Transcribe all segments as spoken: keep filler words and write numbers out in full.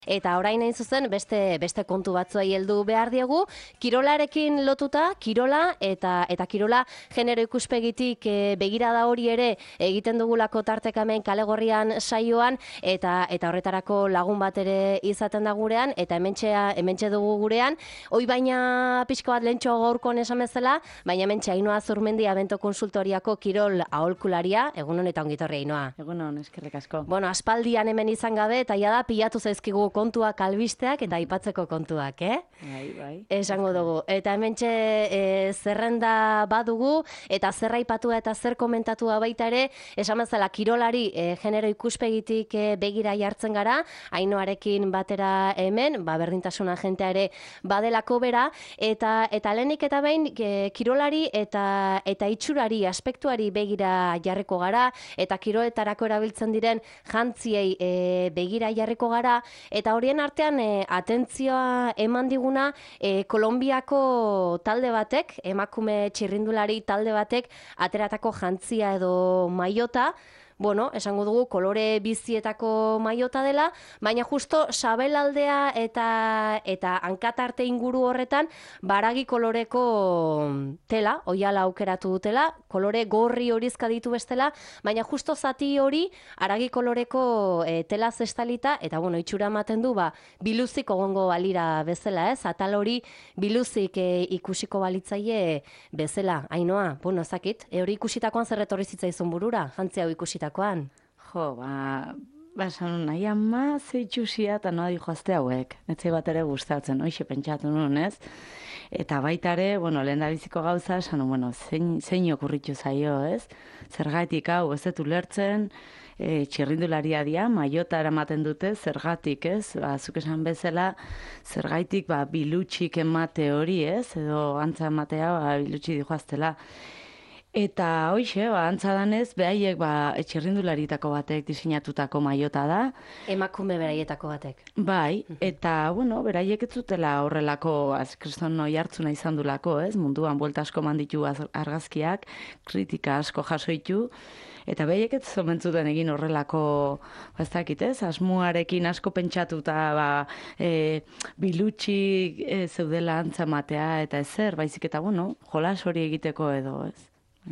Eta orain hain zuzen beste beste kontu batzuei heldu behar diegu, kirolarekin lotuta, kirola eta eta kirola genero ikuspegitik e, begirada hori ere egiten dugulako tartekamen kalegorrian saioan eta eta horretarako lagun bat ere izaten da gurean eta hementzea hementxe dugu gurean. Hoi baina pixka bat lentxo gaurkoan esan bezala, baina hementxe Ainhoa Zurmendi Abento Konsultoriako kirol aholkularia. Egun on eta ongi etorri Ainhoa. Egun on, eskerrik asko. Bueno, aspaldian hemen izan gabe eta ja da pilatu zaizkigu kontuak albisteak eta aipatzeko kontuak, eh? Bai, bai. Esango dugu. Eta hementxe e, zerrenda badugu eta zer aipatua eta zer komentatua baita ere, esan bezala kirolari e, genero ikuspegitik e, begira jartzen gara, Ainhoarekin batera hemen, ba berdintasun agentea ere badelako bera eta eta lehenik eta behin e, kirolari eta eta itxurari, aspektuari begira jarriko gara eta kiroletarako erabiltzen diren jantziei e, begira jarriko gara eta horien artean e, atentzioa eman diguna e, Kolonbiako talde batek, emakume txirrindulari talde batek ateratako jantzia edo maiota. Bueno, esango dugu kolore bizietako maiota dela, baina justo sabelaldea eta eta hankatarte inguru horretan baragi koloreko tela, oihala aukeratu dutela, kolore gorri horizka ditu bestela, baina justo zati hori aragi koloreko e, tela zestalita eta bueno, itxura ematen du ba biluzik egongo balira bezala, ez? Atal hori biluzik e, ikusiko balitzaile bezala. Ainhoa, bueno, zakit, e, hori ikusitakoan zer etorri zitzaizun burura, jantzi hau ikusita. Jo, ba, ba, esan nahi ama zeitxusia eta noa dijoazte hauek. Netzai bat ere gustatzen, hoxe pentsatu nuen, ez? Eta baita ere, bueno, lehen da biziko gauza, esan, bueno, zein, zein okurritu zaio, ez? Zergatik hau, ez dut ulertzen, e, txirrindularia dia, maiota eramaten dute, zergatik, ez? Ba, zuk esan bezala, zergatik, ba, bilutxik emate hori, ez? Edo antza ematea, ba, bilutxi dijoaztela. Eta hoxe, ba, antza danez, behaiek ba, txirrindularitako batek diseinatutako maiota da. Emakume beraietako batek. Bai, eta, bueno, beraiek ez zutela horrelako, azkriston noi hartzuna izan dulako, ez? Munduan buelta asko manditu argazkiak, kritika asko jasoitu, eta behaiek ez zomentzuten egin horrelako, ba, ez dakit, ez? Asmuarekin asko pentsatuta, ba, e, bilutxi e, zeudela antzamatea, eta ezer, baizik eta, bueno, jolas hori egiteko edo, ez?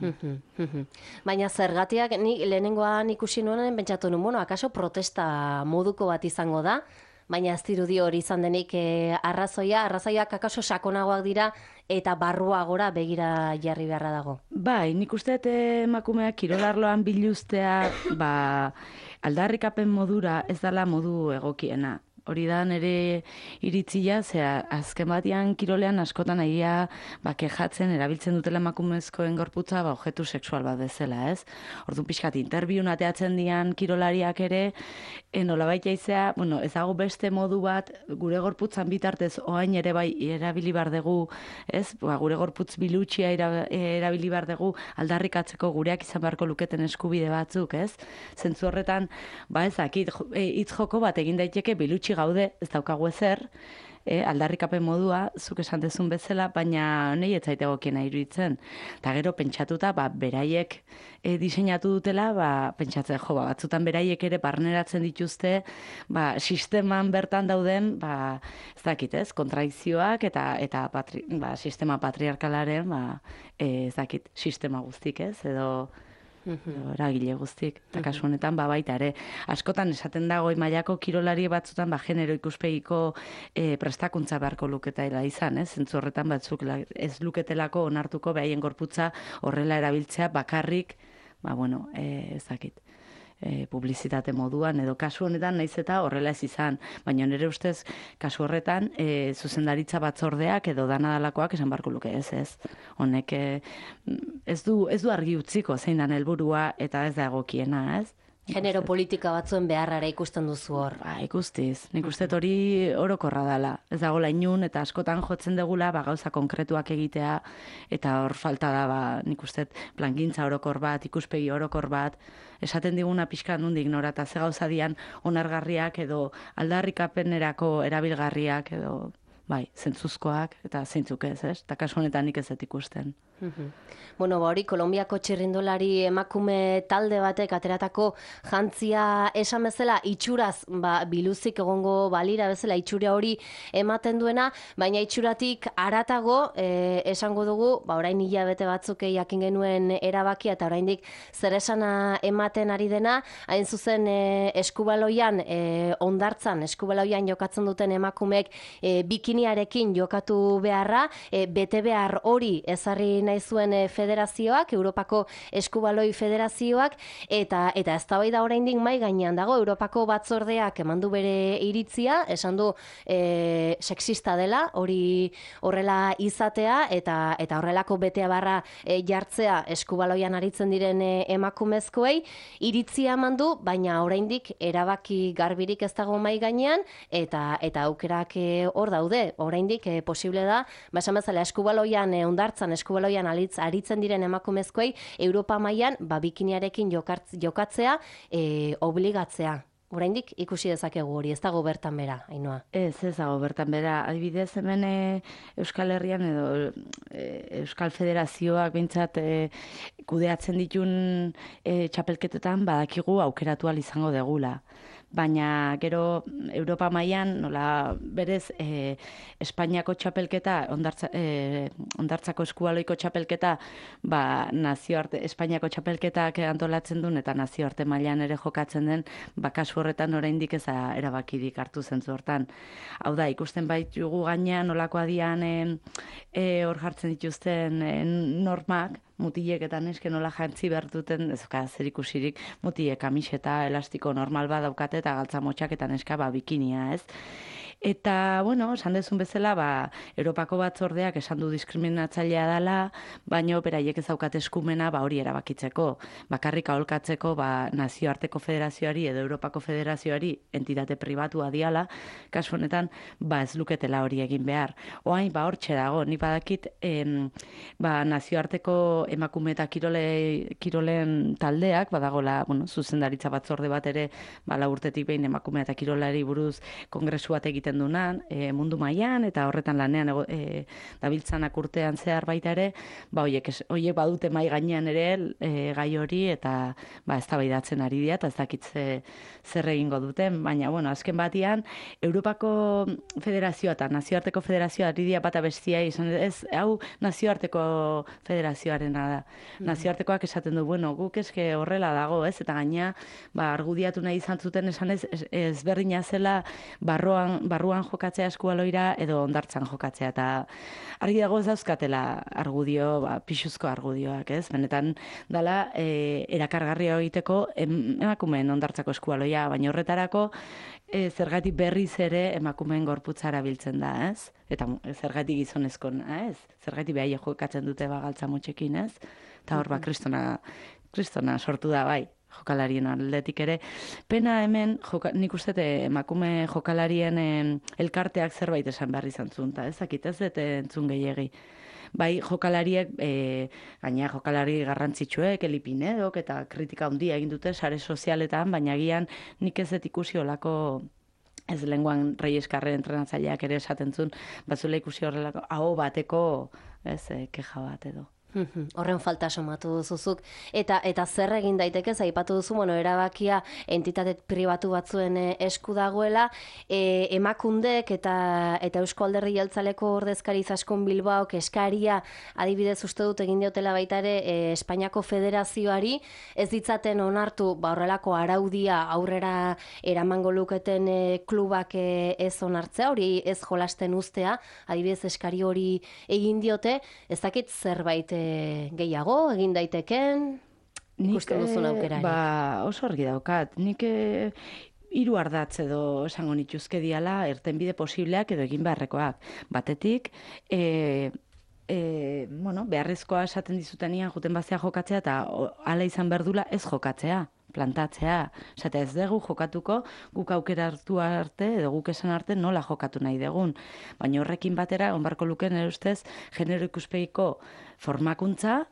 Baina zergatiak ni lehenengoan ikusi nuen pentsatu nuen, bueno, akaso protesta moduko bat izango da, baina ez dirudi hori izan denik e, arrazoia, arrazoiak akaso sakonagoak dira eta barruagora begira jarri beharra dago. Bai, nik uste emakumeak kirolarloan biluztea, ba, aldarrikapen modura ez dela modu egokiena. Hori da nire iritzia, ze azken batian kirolean askotan aia ba, kejatzen, erabiltzen dutela emakumezkoen gorputza ba, objektu sexual bat bezala, ez? Orduan pixkat, interbiun ateatzen dian kirolariak ere, nolabait jaizea, bueno, ez dago beste modu bat, gure gorputzan bitartez oain ere bai erabili bar dugu, ez? Ba, gure gorputz bilutxia erabili bar dugu aldarrikatzeko gureak izan beharko luketen eskubide batzuk, ez? Zentzu horretan, ba ez dakit, hitz joko bat egin daiteke bilutxi gaude, ez daukagu ezer, e, aldarrikapen modua, zuk esan dezun bezala, baina nahi ez zaite egokiena iruditzen. Eta gero pentsatuta, ba, beraiek e, diseinatu dutela, ba, pentsatzen, jo, ba, batzutan beraiek ere barneratzen dituzte, ba, sisteman bertan dauden, ba, ez dakit ez, kontradizioak eta eta patri, ba, sistema patriarkalaren, ba, e, ez dakit, sistema guztik ez, edo eragile guztik, eta kasu honetan ba baita ere. Askotan esaten da goi mailako kirolari batzutan ba genero ikuspegiko e, prestakuntza beharko luketela izan, ez? Zentzu horretan batzuk ez luketelako onartuko behaien gorputza horrela erabiltzea bakarrik, ba bueno, e, ez dakit. E, publizitate moduan edo kasu honetan naiz eta horrela ez izan, baina nire ustez kasu horretan e, zuzendaritza batzordeak edo danadalakoak esan barko luke ez ez. Honek e, ez du ez du argi utziko zein dan helburua eta ez da egokiena, ez? Genero politika batzuen beharrara ikusten duzu hor. Ba, ikustiz. Nik uste hori orokorra dela. Ez dago lainun eta askotan jotzen degula ba, gauza konkretuak egitea eta hor falta da ba, nik uste plangintza orokor bat, ikuspegi orokor bat, esaten diguna pixka nundik nora eta ze gauza dian onargarriak edo aldarrikapenerako erabilgarriak edo bai, zentzuzkoak eta zeintzuk ez, ez? Eta kasu honetan nik ez dut ikusten. Bueno, ba hori, Kolonbiako txirrindolari emakume talde batek ateratako jantzia esan bezala itxuraz, ba, biluzik egongo balira bezala itxura hori ematen duena, baina itxuratik haratago e, esango dugu, ba orain hilabete batzuk jakin genuen erabakia eta oraindik zer esana ematen ari dena, hain zuzen e, eskubaloian, e, ondartzan eskubaloian jokatzen duten emakumeek e, bikiniarekin jokatu beharra, e, bete behar hori ezarri nahi zuen e, federazioak, Europako Eskubaloi Federazioak, eta eta eztabaida oraindik mai gainean dago. Europako batzordeak emandu bere iritzia, esan du e, sexista dela, hori horrela izatea, eta eta horrelako beteabarra e, jartzea eskubaloian aritzen diren e, emakumezkoei, iritzia emandu, baina oraindik erabaki garbirik ez dago mai gainean, eta eta aukerak e, hor daude. Oraindik e, posible da, ba esan bezala eskubaloian e, ondartzan eskubaloian alitz aritzen diren emakumezkoei Europa mailan ba bikiniarekin jokatzea e, obligatzea. Oraindik ikusi dezakegu hori, ez dago bertan bera, Ainhoa. Ez, ez dago bertan bera. Adibidez hemen e, Euskal Herrian edo e, Euskal Federazioak behintzat e, kudeatzen ditun e, txapelketetan badakigu aukeratu ahal izango degula. Baina gero Europa mailan nola berez e, Espainiako txapelketa, ondartza, e, ondartzako eskubaloiko txapelketa, ba, nazioarte, Espainiako txapelketak antolatzen duen eta nazioarte mailan ere jokatzen den, ba, kasu horretan oraindik ez da erabakirik hartu zentzu hortan. Hau da, ikusten baitugu gainean nolako adian e, e, hor jartzen dituzten e, normak, mutilek eta neske nola jantzi behar duten, ez ka, zer ikusirik, mutilek kamiseta, elastiko normal bat daukate eta galtza motxak eta neska ba, bikinia, ez? Eta, bueno, esan dezun bezala, ba, Europako batzordeak esan du diskriminatzailea dela, baina beraiek ez daukate eskumena ba, hori erabakitzeko. Bakarrik aholkatzeko ba, nazioarteko federazioari edo Europako federazioari entitate pribatua diala, kasu honetan, ba, ez luketela hori egin behar. Oain, ba, hortxe dago, ni badakit, em, ba, nazioarteko emakume eta kirole, kirolen taldeak, badagola, bueno, zuzendaritza batzorde bat ere, ba, lau urtetik behin emakume eta kirolari buruz kongresu bat egiten dunan, e, mundu mailan eta horretan lanean ego, e, dabiltzanak urtean zehar baita ere, ba, oiek, oiek badute mai gainean ere e, gai hori eta ba, eztabaidatzen ari dira eta ez dakitze zer egingo duten, baina, bueno, azken batian, Europako Federazioa eta Nazioarteko Federazioa ari dira bata bestia izan, ez, hau Nazioarteko Federazioarena da. Nazioartekoak esaten du, bueno, guk eske horrela dago, ez, eta gaina, ba, argudiatu nahi izan zuten esan ez, ezberdina zela barruan, barruan jokatzea eskubaloira edo ondartzan jokatzea, eta argi dago ez dauzkatela argudio, ba, pixuzko argudioak, ez, benetan dala e, erakargarria egiteko emakumeen ondartzako eskubaloia, baina horretarako e, zergatik berriz ere emakumeen gorputzara biltzen da, ez? Eta zergatik gizonezkon, ez? Zergatik behaie jokatzen dute bagaltza motxekin, ez? Eta hor, ba, kristona, kristona sortu da, bai, jokalarien aldetik ere. Pena hemen, joka, nik uste emakume jokalarien en, elkarteak zerbait esan behar izan zunta, ez? Akit ez dut entzun gehiegi. Bai, jokalariek, e, gaina jokalari garrantzitsuek, elipinedok eta kritika handia egin dute sare sozialetan, baina agian nik ez dut ikusi olako, ez lenguan Reyeskarren entrenatzaileak ere esaten zuen, batzula ikusi horrelako, aho bateko, ez, e, keja bat edo. Horren falta somatu duzuzuk. Eta eta zer egin daiteke, aipatu duzu, bueno, erabakia entitate pribatu batzuen esku dagoela, e, emakundek eta eta Eusko Alderdi Jeltzaleko ordezkari Izaskun Bilbaok eskaria adibidez uste dut egin diotela baita ere e, Espainiako Federazioari ez ditzaten onartu ba horrelako araudia aurrera eramango luketen e, klubak e, ez onartzea, hori ez jolasten uztea, adibidez eskari hori egin diote, ez dakit zerbait gehiago egin daiteken ikusten duzun aukerari. Ba, oso argi daukat. Nik e, hiru ardatz edo esango nituzke diala irtenbide posibleak edo egin beharrekoak. Batetik, e, e, bueno, beharrezkoa esaten dizutenian juten bazea jokatzea eta hala izan berdula ez jokatzea, plantatzea. Zate ez dugu jokatuko, guk aukera hartu arte edo guk esan arte nola jokatu nahi dugun. Baina horrekin batera, onbarko luken ere ustez, genero ikuspegiko formakuntza,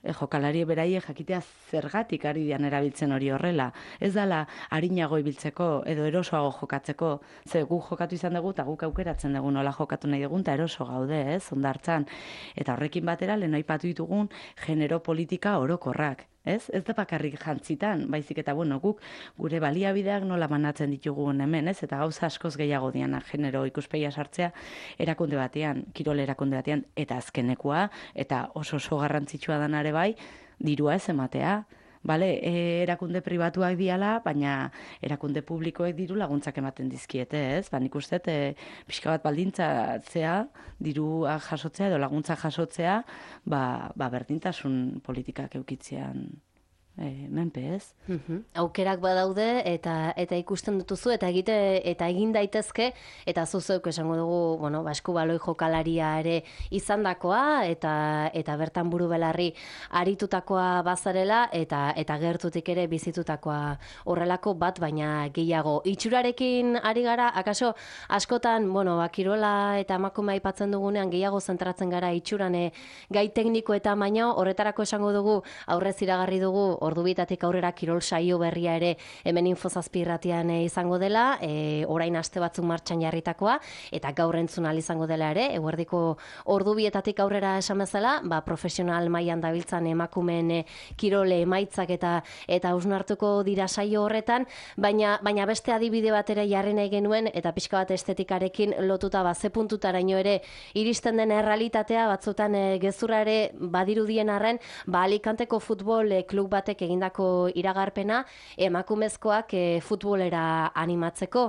e, jokalari beraiek jakitea zergatik ari dian erabiltzen hori horrela. Ez dala arinago ibiltzeko edo erosoago jokatzeko, ze guk jokatu izan dugu eta guk aukeratzen dugu nola jokatu nahi dugun eta eroso gaude, ez, hondartzan. Eta horrekin batera lehen aipatu ditugun genero politika orokorrak. Ez? Ez da bakarrik jantzitan, baizik eta bueno, guk gure baliabideak nola banatzen ditugun hemen, ez? Eta gauza askoz gehiago diana genero ikuspegia sartzea erakunde batean, kirol erakunde batean, eta azkenekoa, eta oso oso garrantzitsua danare bai, dirua ez ematea. Bale, e, erakunde pribatuak diala, baina erakunde publikoek diru laguntzak ematen dizkiete, ez? Ba, nik uste, e, pixka bat baldintzatzea, dirua jasotzea edo laguntza jasotzea, ba, ba berdintasun politikak eukitzean e, menpe, ez? Uhum. Aukerak badaude eta eta ikusten dutuzu eta egite eta egin daitezke eta zuzeuk esango dugu, bueno, ba eskubaloi jokalaria ere izandakoa eta eta bertan buru belarri aritutakoa bazarela eta eta gertutik ere bizitutakoa horrelako bat baina gehiago. Itxurarekin ari gara, akaso askotan, bueno, ba kirola eta emakume aipatzen dugunean gehiago zentratzen gara itxuran e, gai tekniko eta baina horretarako esango dugu aurrez iragarri dugu ordubitatik aurrera kirol saio berria ere hemen Infozazpi irratian izango dela, e, orain aste batzuk martxan jarritakoa, eta gaur entzun ahal izango dela ere, eguerdiko ordubietatik aurrera esan bezala, ba, profesional mailan dabiltzan emakumeen e, kirole emaitzak eta eta hausnartuko dira saio horretan, baina baina beste adibide bat ere jarri nahi genuen, eta pixka bat estetikarekin lotuta ba, ze puntutaraino ere iristen den errealitatea, batzutan e, gezurra ere badirudien arren, ba, Alicanteko futbol e, klub batek egindako iragarpena emakumezkoak e, futbolera animatzeko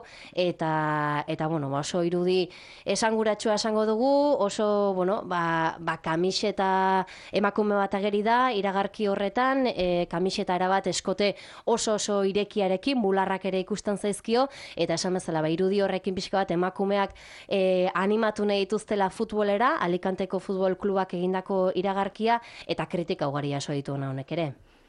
eta eta bueno, oso irudi esanguratsua esango dugu, oso bueno, ba, ba kamiseta emakume bat ageri da iragarki horretan, e, kamiseta erabat eskote oso oso irekiarekin, bularrak ere ikusten zaizkio eta esan bezala ba irudi horrekin pixka bat emakumeak e, animatu nahi dituztela futbolera, Alicanteko futbol klubak egindako iragarkia eta kritika ugari jaso dituena honek ere.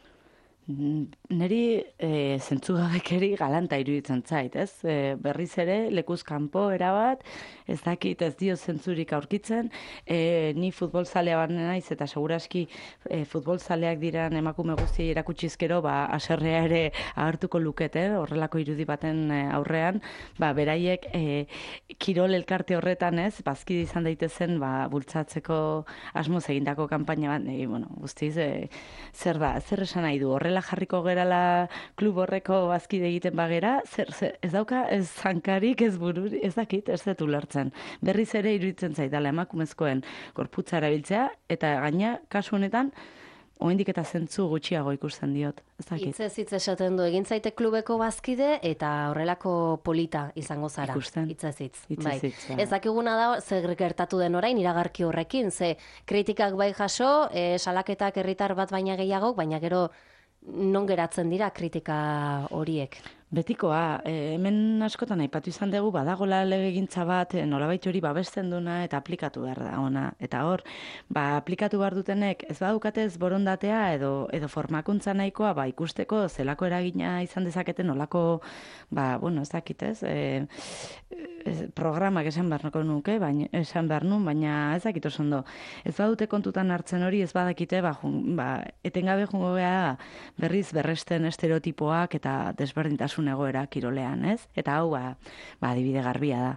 Neri e, zentzugabekeri galanta iruditzen zait, ez? E, berriz ere, lekuz kanpo erabat, ez dakit ez dio zentzurik aurkitzen, e, ni futbolzalea bat naiz eta seguraski e, futbolzaleak diran emakume guztiei erakutsizkero, ba, aserrea ere agertuko lukete, horrelako irudi baten aurrean, ba, beraiek e, kirol elkarte horretan, ez? Bazkide izan daitezen, ba, bultzatzeko asmoz egindako kanpaina bat, e, bueno, guztiz, e, zer da, zer esan nahi du, horrela jarriko gerala klub horreko bazkide egiten bagera, zer, zer, ez dauka, ez zankarik, ez bururi, ez dakit, ez dut ulertzen. Berriz ere iruditzen zaidala emakumezkoen gorputza erabiltzea, eta gaina, kasu honetan, oraindik eta zentzu gutxiago ikusten diot. Ez dakit. Hitzez hitz esaten du, egin zaite klubeko bazkide eta horrelako polita izango zara. Ikusten. Hitzez hitz. Hitzez Bai. hitz, ja. Ez dakiguna da, zer gertatu den orain iragarki horrekin, ze kritikak bai jaso, e, salaketak herritar bat baina gehiago, baina gero non geratzen dira kritika horiek? Betikoa, e, hemen askotan aipatu izan dugu, badagola legegintza bat, e, nolabait hori babesten duna eta aplikatu behar da ona. Eta hor, ba, aplikatu behar dutenek ez badukatez borondatea edo edo formakuntza nahikoa ba, ikusteko zelako eragina izan dezaketen nolako, ba, bueno, ez dakit ez, e, e, programak esan beharko nuke, baina, esan behar nun, baina ez dakit oso ondo. Ez badute kontutan hartzen hori, ez badakite, ba, jun, ba, etengabe jungo geha berriz berresten estereotipoak eta desberdintasun egoera kirolean, ez? Eta hau, ba, ba adibide garbia da.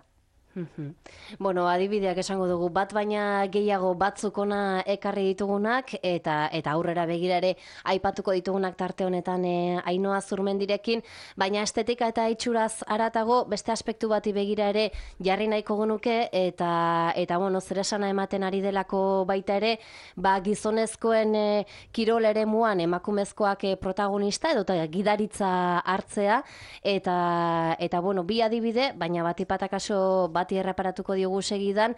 Bueno, adibideak esango dugu, bat baina gehiago batzuk ona ekarri ditugunak, eta eta aurrera begirare aipatuko ditugunak tarte honetan e, Ainhoa Zurmendirekin, baina estetika eta itxuraz haratago beste aspektu bati begira ere jarri nahiko genuke, eta, eta bueno, zer esana ematen ari delako baita ere, ba, gizonezkoen e, kirol eremuan emakumezkoak e, protagonista, edo gidaritza hartzea, eta, eta bueno, bi adibide, baina batipatak aso bat bati erreparatuko diogu segidan,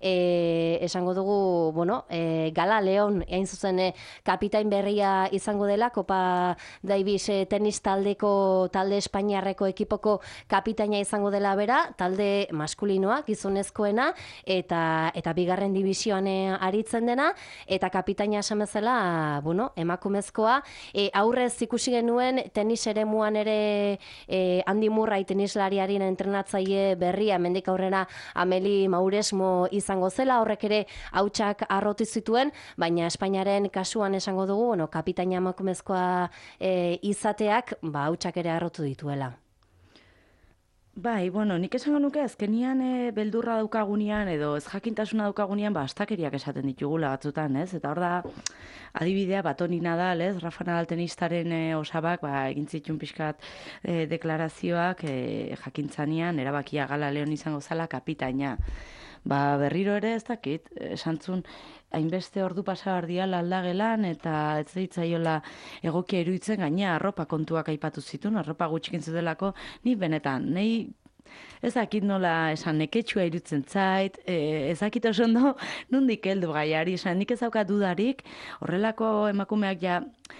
e, esango dugu, bueno, e, Gala Leon, hain zuzen e, kapitain berria izango dela, Copa Davis e, tenis taldeko, talde Espainiarreko ekipoko kapitaina izango dela bera, talde maskulinoa, gizonezkoena, eta eta bigarren divisioan e, aritzen dena, eta kapitaina esan bezala, bueno, emakumezkoa, e, aurrez ikusi genuen tenis eremuan ere e, Andy Murray tenislariaren entrenatzaile berria, mendik aurrera Ameli Mauresmo izango zela, horrek ere hautsak arrotu zituen, baina Espainiaren kasuan esango dugu, bueno, kapitaina emakumezkoa e, izateak, ba, hautsak ere arrotu dituela. Bai, bueno, nik esango nuke azkenian e, beldurra daukagunean edo ez jakintasuna daukagunean ba astakeriak esaten ditugula batzutan, ez? Eta hor da adibidea ba Toni Nadal, ez? Rafa Nadal tenistaren e, osabak ba egin zituen pixkat e, deklarazioak e, jakintzanean erabakia Gala Leon izango zala kapitaina. Ba berriro ere ez dakit, esantzun hainbeste ordu pasa behar diala aldagelan eta ez zitzaiola egokia iruditzen gaina arropa kontuak aipatu zituen, arropa gutxikin zutelako, ni benetan, nei ez dakit nola esan neketsua irutzen zait, e, ez dakit oso ondo nondik heldu gaiari, esan nik ez daukat dudarik, horrelako emakumeak ja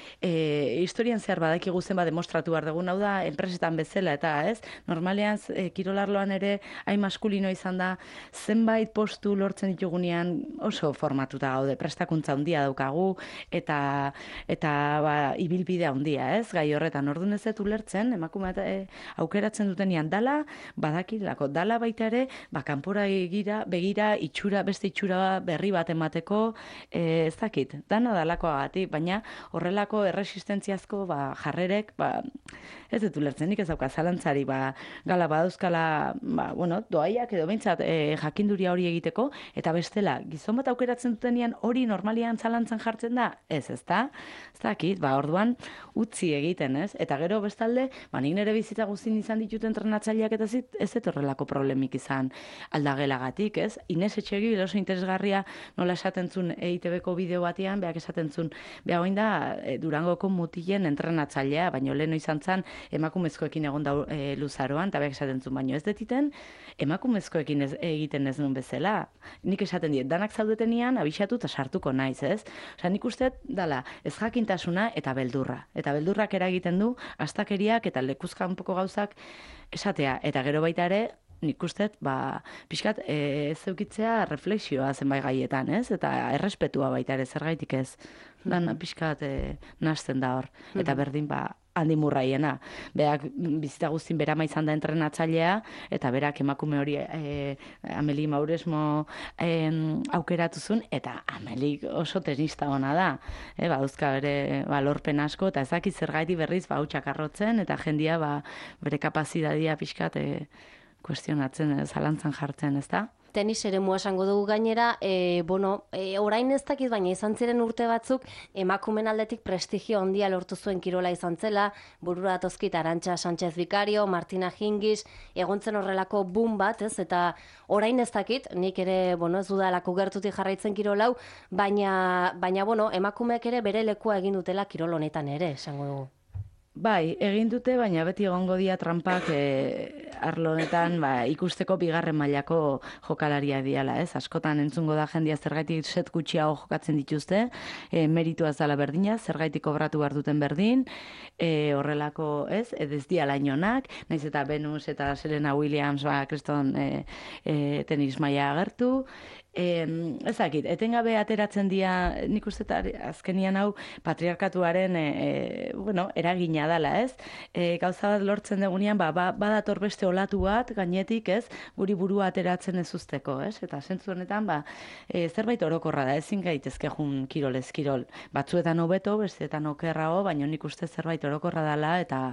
e, historian zehar badakigu zenbat demostratu behar dugun, hau da enpresetan bezala eta ez, normalean e, kirolarloan ere hain maskulino izan da zenbait postu lortzen ditugunean oso formatuta gaude, prestakuntza handia daukagu eta eta ba, ibilbide handia, ez, gai horretan orduan ez dut ulertzen, emakume e, aukeratzen dutenean dala, badakilako, dala baita ere, ba, kanpora egira, begira, itxura, beste itxura berri bat emateko, e, ez dakit, dana dalakoagatik, baina horrelako erresistentziazko ba, jarrerek, ba, ez dut ulertzen, nik ez dauka zalantzari, ba, gala badauzkala, ba, bueno, doaiak edo behintzat e, jakinduria hori egiteko, eta bestela, gizon bat aukeratzen dutenean hori normalian zalantzan jartzen da, ez, ez da, ez dakit, ba, orduan utzi egiten, ez, eta gero bestalde, ba, nik nire bizitza guztin izan ditut entrenatzaileak eta zit, ez dut horrelako problemik izan aldagelagatik, ez? Inez Etxegi oso interesgarria nola esaten zuen E I T B-ko bideo batean, beak esaten zuen, beha goin da e, Durangoko mutilen entrenatzailea, baino leheno izan zen emakumezkoekin egon da e, luzaroan, eta beak esaten zuen, baino ez detiten emakumezkoekin ez, egiten ez nuen bezala. Nik esaten diet, danak zaudetenian abixatu eta sartuko naiz, ez? Osa, nik uste dala, ez jakintasuna eta beldurra. Eta beldurrak eragiten du, astakeriak eta lekuzkanpoko gauzak esatea, eta gero baita ere, nik uste, ba, pixkat, e, ez eukitzea reflexioa zenbait gaietan, ez? Eta errespetua baita ere, zergaitik ez. Dan pixkat e, nahasten da hor. Eta berdin, ba, handi murraiena. Berak bizita guztin berama izan da entrenatzailea, eta berak emakume hori e, Ameli Mauresmo e, aukeratu zuen, eta Ameli oso tenista ona da. E, ba, dauzka bere ba, lorpen asko, eta ezakit zergaiti berriz ba, hautsak arrotzen, eta jendia ba, bere kapazidadia pixkat e, kuestionatzen, e, zalantzan jartzen, ez da? Tenis ere mua esango dugu gainera, e, bueno, e, orain ez dakit, baina izan ziren urte batzuk, emakumen aldetik prestigio handia lortu zuen kirola izan zela, burura datozkit Arantxa Sánchez Vicario, Martina Hingis, egontzen horrelako boom bat, ez, eta orain ez dakit, nik ere, bueno, ez dudalako gertutik jarraitzen kirolau, baina, baina, bueno, emakumeek ere bere lekua egin dutela kirol honetan ere, esango dugu. Bai, egin dute, baina beti egongo dira trampak e, arlo honetan ba, ikusteko bigarren mailako jokalaria diala, ez? Askotan entzungo da jendia zergaitik set gutxiago jokatzen dituzte, e, meritua ez dela berdina, zergaitik kobratu behar duten berdin, e, horrelako, ez? Ez diala inonak, naiz eta Venus eta Serena Williams, ba, kriston e, e, tenis maila agertu, E, ezakit, etengabe ateratzen dira, nik uste azkenian hau patriarkatuaren e, e, bueno, eragina dela, ez? E, gauza bat lortzen dugunean, ba, ba, badator beste olatu bat, gainetik, ez? Guri burua ateratzen ez usteko, ez? Eta zentzu honetan, ba, e, zerbait orokorra da, ezin gaitezke jun kirol ez kirol. Batzuetan hobeto, besteetan okerrago, baina nik uste zerbait orokorra dela, eta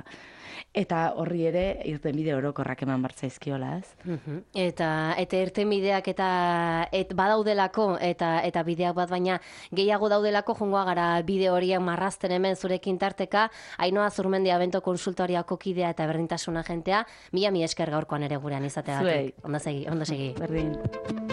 eta horri ere irtenbide orokorrak eman bartzaizkiola, ez? Uh-huh. Eta eta irtenbideak eta et badaudelako eta eta bideak bat baina gehiago daudelako jongoa gara bideo horiek marrazten hemen zurekin tarteka. Ainhoa Zurmendia Bento konsultoriako kidea eta berdintasun agentea. Mila mi esker gaurkoan ere gurean izateagatik. Ondo segi, ondo segi. Berdin.